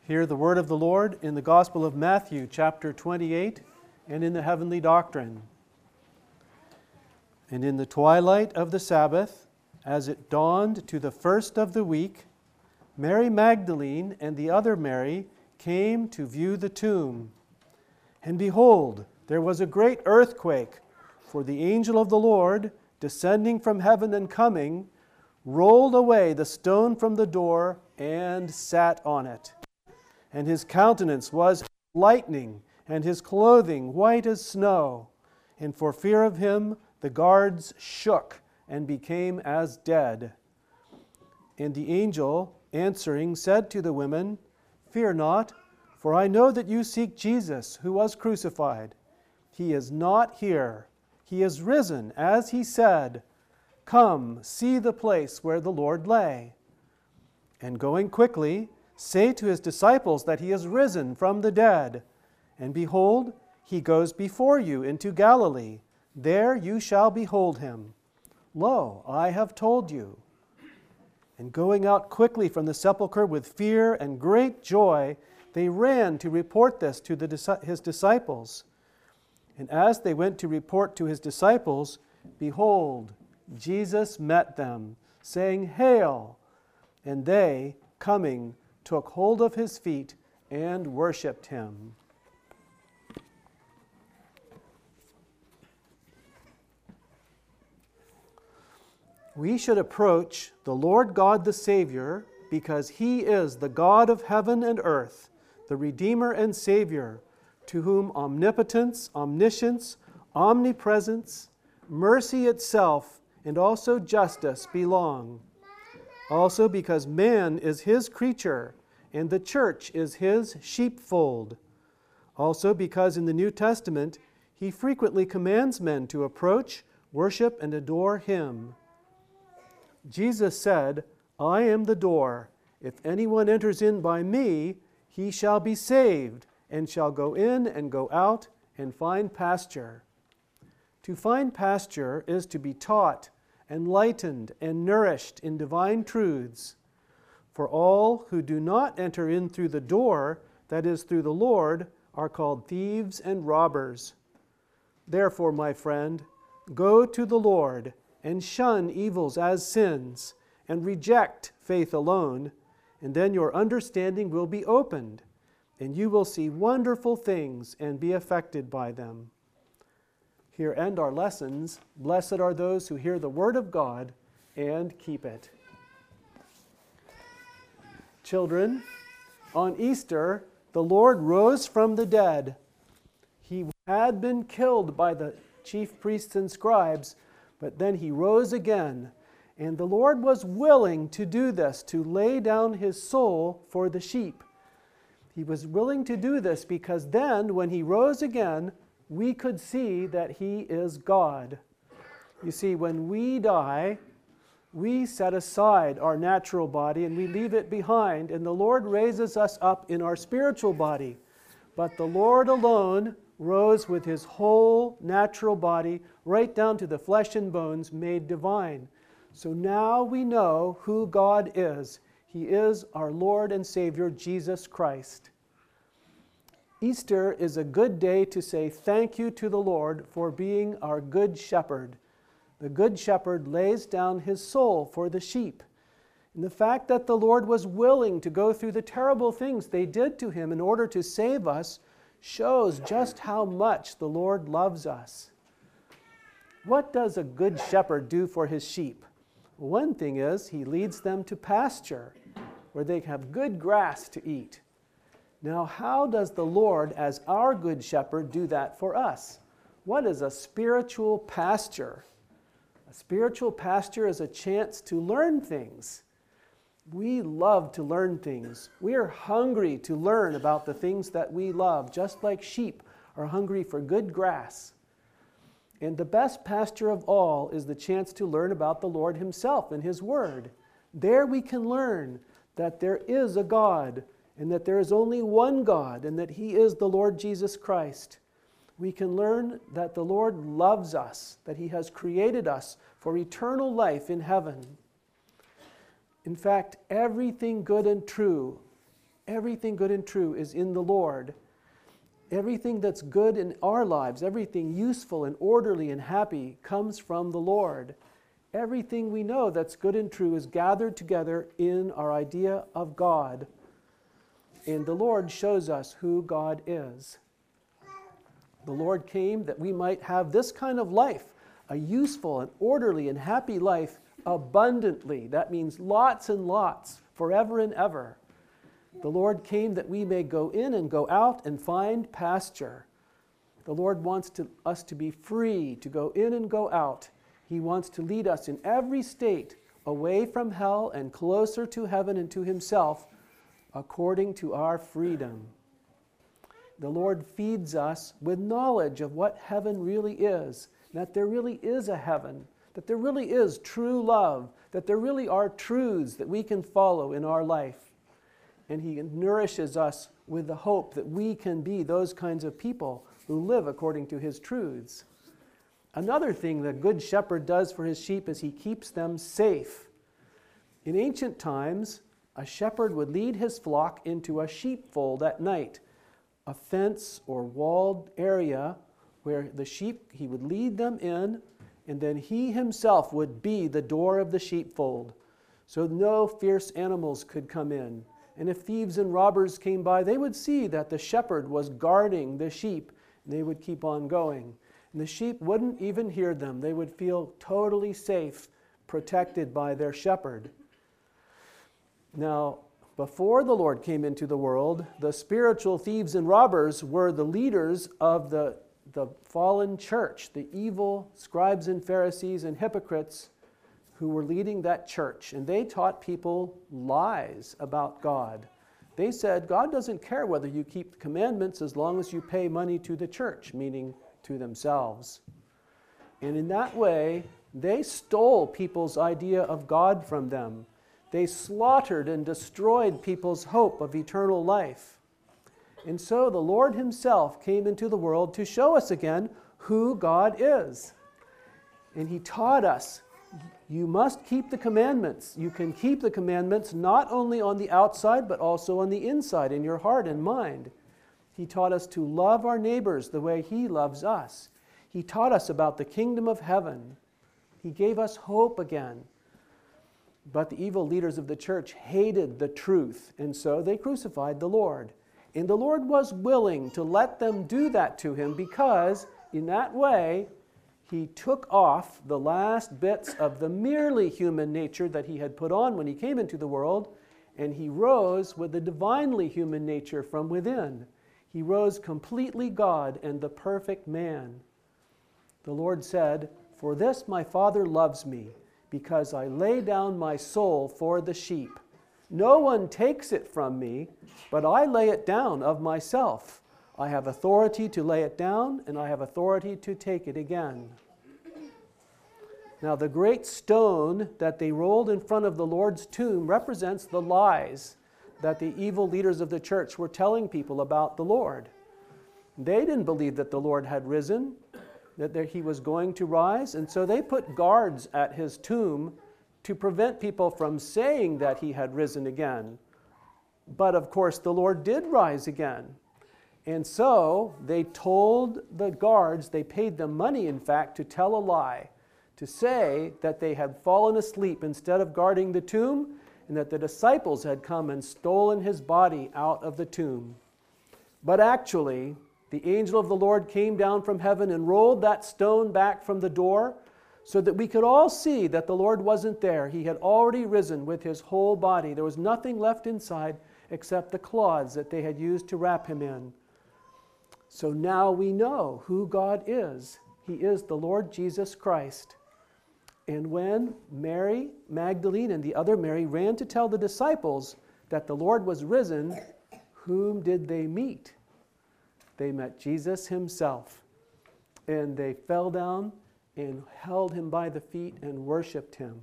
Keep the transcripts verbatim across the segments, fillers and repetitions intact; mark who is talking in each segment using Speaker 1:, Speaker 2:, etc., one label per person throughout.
Speaker 1: Hear the word of the Lord in the Gospel of Matthew, chapter twenty-eight, and in the Heavenly Doctrine. And in the twilight of the Sabbath, as it dawned to the first of the week, Mary Magdalene and the other Mary came to view the tomb. And behold, there was a great earthquake, for the angel of the Lord, descending from heaven and coming, rolled away the stone from the door and sat on it. And his countenance was lightning, and his clothing white as snow. And for fear of him the guards shook and became as dead. And the angel, answering, said to the women, "Fear not, for I know that you seek Jesus, who was crucified. He is not here. He is risen, as he said. Come, see the place where the Lord lay. And going quickly, say to his disciples that he is risen from the dead. And behold, he goes before you into Galilee. There you shall behold him. Lo, I have told you." And going out quickly from the sepulchre with fear and great joy, they ran to report this to the, his disciples. And as they went to report to his disciples, behold, Jesus met them, saying, "Hail!" And they, coming, took hold of his feet and worshipped him. We should approach the Lord God the Savior because he is the God of heaven and earth, the Redeemer and Savior, to whom omnipotence, omniscience, omnipresence, mercy itself, and also justice belong. Also because man is his creature, and the church is his sheepfold. Also because in the New Testament he frequently commands men to approach, worship, and adore him. Jesus said, "I am the door. If anyone enters in by me, he shall be saved, and shall go in and go out and find pasture." To find pasture is to be taught, enlightened, and nourished in divine truths. For all who do not enter in through the door, that is, through the Lord, are called thieves and robbers. Therefore, my friend, go to the Lord, and shun evils as sins, and reject faith alone, and then your understanding will be opened, and you will see wonderful things and be affected by them. Here end our lessons. Blessed are those who hear the word of God and keep it. Children, on Easter, the Lord rose from the dead. He had been killed by the chief priests and scribes, but then he rose again. And the Lord was willing to do this, to lay down his soul for the sheep. He was willing to do this because then, when he rose again, we could see that he is God. You see, when we die, we set aside our natural body and we leave it behind, and the Lord raises us up in our spiritual body. But the Lord alone rose with his whole natural body right down to the flesh and bones made divine. So now we know who God is. He is our Lord and Savior, Jesus Christ. Easter is a good day to say thank you to the Lord for being our good shepherd. The good shepherd lays down his soul for the sheep. And the fact that the Lord was willing to go through the terrible things they did to him in order to save us shows just how much the Lord loves us. What does a good shepherd do for his sheep? One thing is he leads them to pasture where they have good grass to eat. Now, how does the Lord, as our good shepherd, do that for us? What is a spiritual pasture? A spiritual pasture is a chance to learn things. We love to learn things. We are hungry to learn about the things that we love, just like sheep are hungry for good grass. And the best pasture of all is the chance to learn about the Lord himself and his word. There we can learn that there is a God, and that there is only one God, and that he is the Lord Jesus Christ. We can learn that the Lord loves us, that he has created us for eternal life in heaven. In fact, everything good and true Everything good and true is in the Lord. Everything that's good in our lives, everything useful and orderly and happy comes from the Lord. Everything we know that's good and true is gathered together in our idea of God. And the Lord shows us who God is. The Lord came that we might have this kind of life, a useful and orderly and happy life abundantly. That means lots and lots, forever and ever. The Lord came that we may go in and go out and find pasture. The Lord wants to, us to be free to go in and go out. He wants to lead us in every state away from hell and closer to heaven and to Himself according to our freedom. The Lord feeds us with knowledge of what heaven really is, that there really is a heaven, that there really is true love, that there really are truths that we can follow in our life. And He nourishes us with the hope that we can be those kinds of people who live according to His truths. Another thing the Good Shepherd does for his sheep is he keeps them safe. In ancient times, a shepherd would lead his flock into a sheepfold at night, a fence or walled area where the sheep, he would lead them in, and then he himself would be the door of the sheepfold, so no fierce animals could come in. And if thieves and robbers came by, they would see that the shepherd was guarding the sheep, and they would keep on going. And the sheep wouldn't even hear them. They would feel totally safe, protected by their shepherd. Now, before the Lord came into the world, the spiritual thieves and robbers were the leaders of the, the fallen church, the evil scribes and Pharisees and hypocrites who were leading that church. And they taught people lies about God. They said, God doesn't care whether you keep the commandments as long as you pay money to the church, meaning to themselves. And in that way, they stole people's idea of God from them. They slaughtered and destroyed people's hope of eternal life. And so the Lord Himself came into the world to show us again who God is. And He taught us, you must keep the commandments. You can keep the commandments not only on the outside, but also on the inside, in your heart and mind. He taught us to love our neighbors the way He loves us. He taught us about the kingdom of heaven. He gave us hope again. But the evil leaders of the church hated the truth, and so they crucified the Lord. And the Lord was willing to let them do that to Him because, in that way, He took off the last bits of the merely human nature that He had put on when He came into the world, and He rose with the divinely human nature from within. He rose completely God and the perfect man. The Lord said, "For this my Father loves me, because I lay down my soul for the sheep. No one takes it from me, but I lay it down of myself. I have authority to lay it down, and I have authority to take it again." Now, the great stone that they rolled in front of the Lord's tomb represents the lies that the evil leaders of the church were telling people about the Lord. They didn't believe that the Lord had risen, that there, He was going to rise, and so they put guards at His tomb to prevent people from saying that He had risen again. But of course, the Lord did rise again. And so they told the guards, they paid them money, in fact, to tell a lie, to say that they had fallen asleep instead of guarding the tomb, and that the disciples had come and stolen His body out of the tomb. But actually, the angel of the Lord came down from heaven and rolled that stone back from the door so that we could all see that the Lord wasn't there. He had already risen with His whole body. There was nothing left inside except the cloths that they had used to wrap Him in. So now we know who God is. He is the Lord Jesus Christ. And when Mary Magdalene and the other Mary ran to tell the disciples that the Lord was risen, whom did they meet? They met Jesus Himself. And they fell down and held Him by the feet and worshiped Him.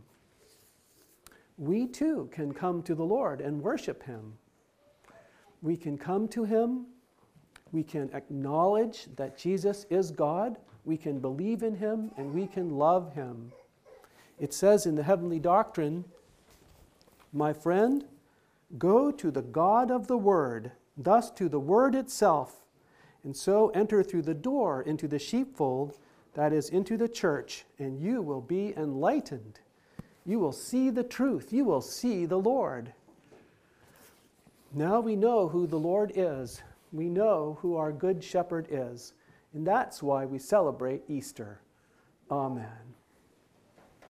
Speaker 1: We too can come to the Lord and worship Him. We can come to Him. We can acknowledge that Jesus is God. We can believe in Him, and we can love Him. It says in the Heavenly Doctrine, "My friend, Go to the God of the Word, thus to the Word itself, and so enter through the door into the sheepfold, that is, into the church, and you will be enlightened. You will see the truth. You will see the Lord. Now we know who the Lord is. We know who our good shepherd is. And that's why we celebrate Easter. Amen.